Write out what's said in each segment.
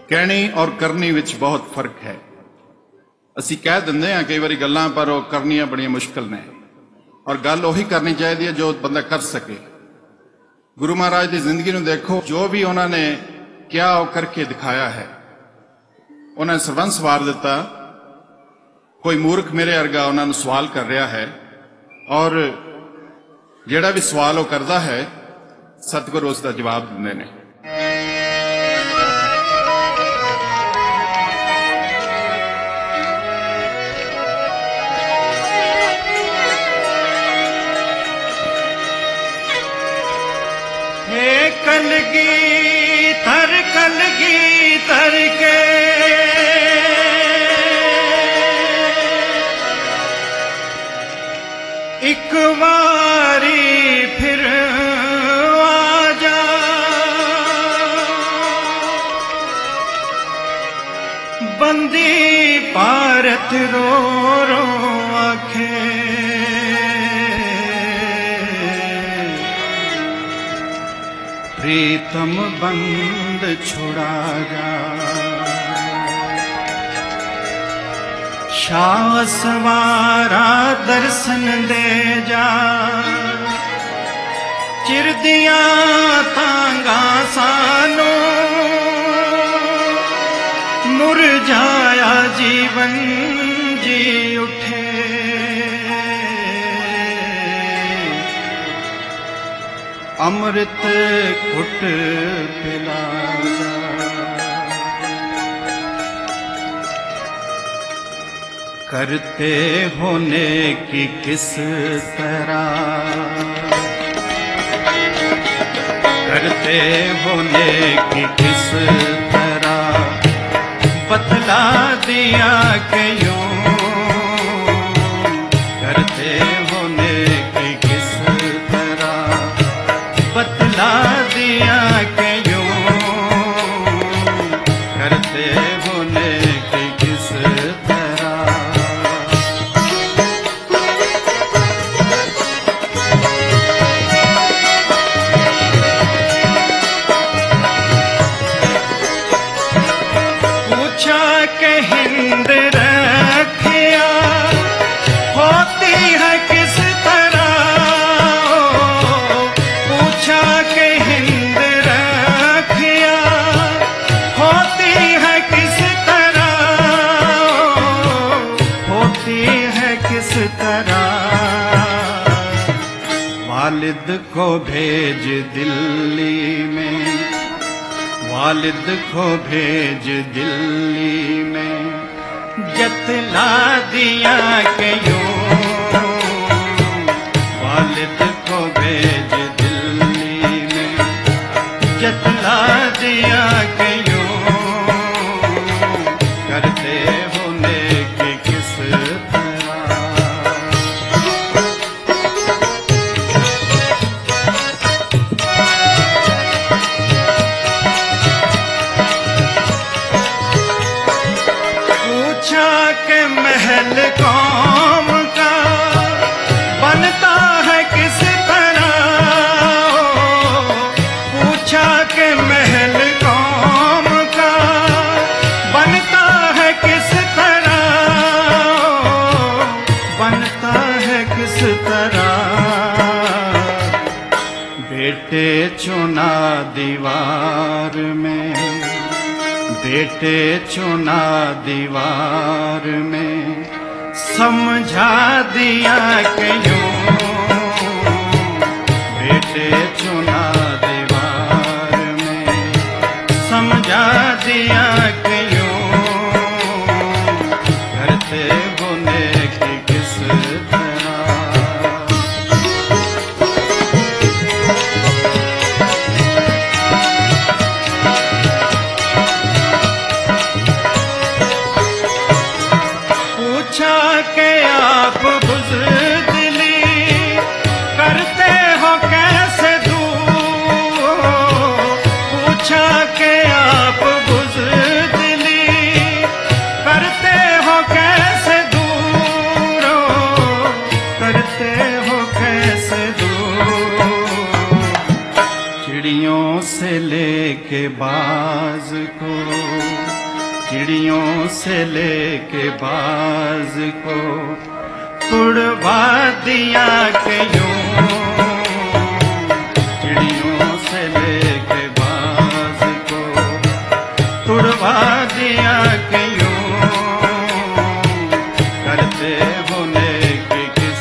कहनी और करनी विच बहुत फर्क है। असी कह देंगे हैं कई बारी गल्लां, पर वो करनियां बड़ियां मुश्किल ने, और गल उही करनी चाहिए जो बंदा कर सके। गुरु महाराज की जिंदगी में देखो, जो भी उन्होंने क्या वो करके दिखाया है। उन्होंने सरबंस वार दिता, कोई मूर्ख मेरे अर्गा उन्होंने सवाल कर रहा है, और जिहड़ा भी सवाल वो करता है सतगुरु उसका जवाब देंदे ने। कलगी तर के एक बारी फिर आ जा, बंदी भारत रो रो आखे, प्रीतम बंद छुड़ा जा। शाह सवारा दर्शन दे जा, चिरदिया तांगा सानो मुरझाया जीवन जी उठे। अमृत घुट पिला जा, करते होने की किस तरह, करते होने की किस तरह, बतला दिया कि यूं करते होने की किस तरह, बतला दिया कि यूं करते होने की किस तरह। पूछा कि हिंद रखिया होती है किस तरह, पूछा कि हिंद रखिया होती है किस तरह, होती है किस तरह। वालिद को भेज दिल्ली में, वालिद को भेज दिल्ली में, जतला दिया कि यूं वालिद को भेज दिल्ली में, जतला दिया कि यूं करते होने की किस तरह। पूछा कि महल कौम का बनता है किस तरह, पूछा कि महल कौम का बनता है किस तरह, बनता है किस तरह। बेटे चुना दीवार में, बेटे चुना दीवार में, समझा दिया कि यूं बेटे चुना दीवार में, समझा दिया कि यूं करते होने की किस तरह। पूछा कि आप बुज़दिली करते हो कैसे दूर, पूछा कि आप बुज़दिली करते हो कैसे दूर, करते हो कैसे दूर। चिड़ियों से लेके बाज को, चिड़ियों से लेके बाज को उड़वा दिया के यूं, चिड़ियों से लेके बाज को उड़वा दिया के यूं, करते होने की किस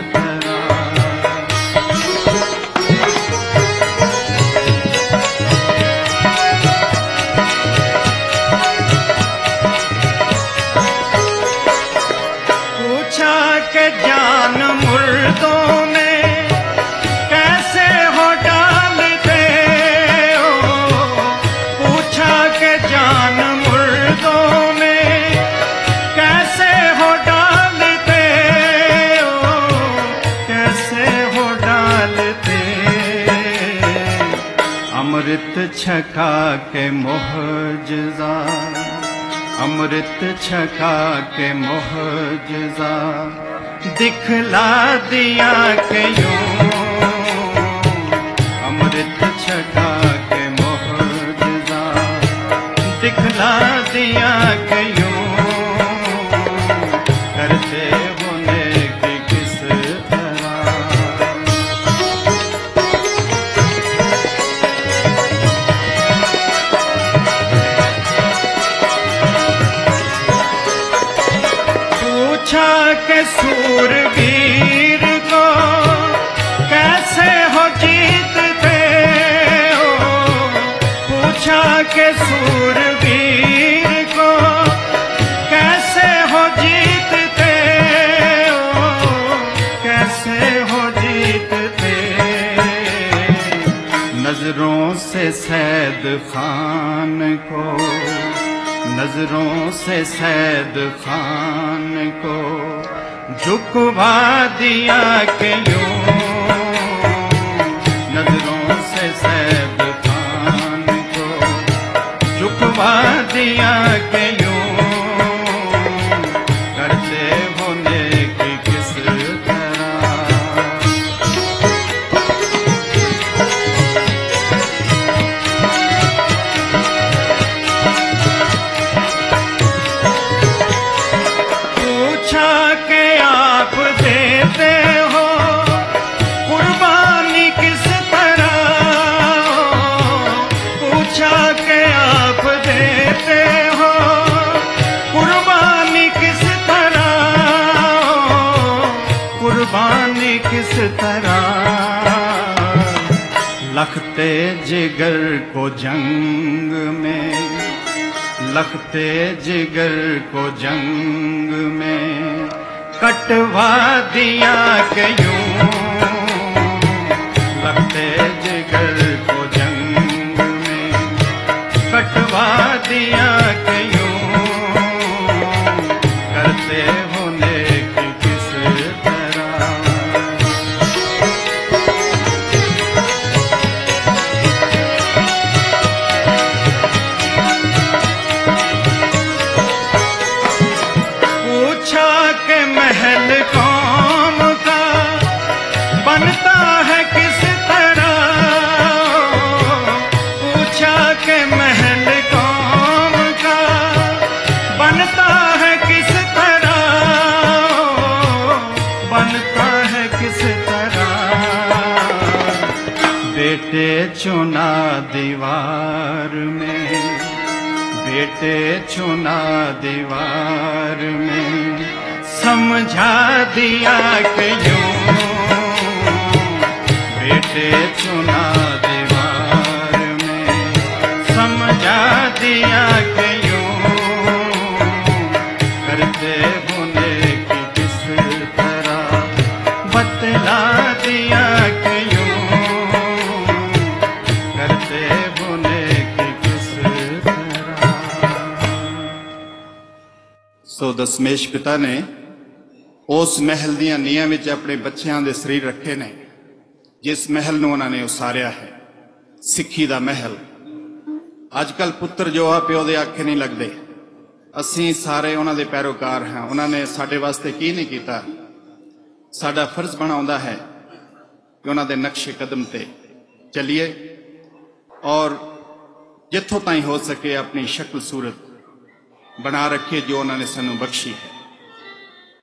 के जान मुर्दों में कैसे हो डालते हो, पूछा के जान मुर्दों में कैसे हो डालते हो, कैसे हो डालते। अमृत छका के मुअज्जिज़ा, अमृत छका के मुअज्जिज़ा दिखला दिया के यूं, अमृत छका के मुअज्जिज़ा दिखला दिया के यूं, करते होने की किस के सूरवीर को कैसे हो जीतते हो, पूछा के सूरवीर को कैसे हो जीतते हो, कैसे हो जीतते। नजरों से सैद खान को, नजरों से सैद खान को झुकवा दिया के यूं, नजरों से सैद खान को झुकवा दिया के यूं, करते होने की किस के आप देते हो कुर्बानी किस तरह, पूछा के आप देते हो कुर्बानी किस तरह, कुर्बानी किस तरह। लखते जिगर को जंग में, लखते जिगर को जंग में कटवा दिया के यूं, लखते जिगर को जंग में कटवा दिया के यूं, करते होने की किस के महल कौम का बनता है किस तरह, पूछा के महल कौम का बनता है किस तरह, बनता है किस तरह। बेटे चुना दीवार में, बेटे चुना दीवार में समझा दिया के यूं, बेटे चुना दीवार में समझा दिया के यूं, करते होने की किस तरह बतला दिया के यूं, करते होने की किस तरह। सो दशमेश पिता ने उस महल दियां नीआं विच अपने बच्चों के शरीर रखे ने, जिस महल नूं उन्होंने उसारिया है, सिक्खी दा महल। अजकल पुत्र जो आ प्यो दे आखे नहीं लगते, असीं सारे उन्हां दे पैरोकार हैं। उन्होंने साडे वास्ते की नहीं कीता, साडा फर्ज बनाउंदा है कि उन्हां दे नक्शे कदम ते चलिए और जिथों ताईं हो सके अपनी शक्ल सूरत बना रखिए जो उन्होंने सानू बख्शी है।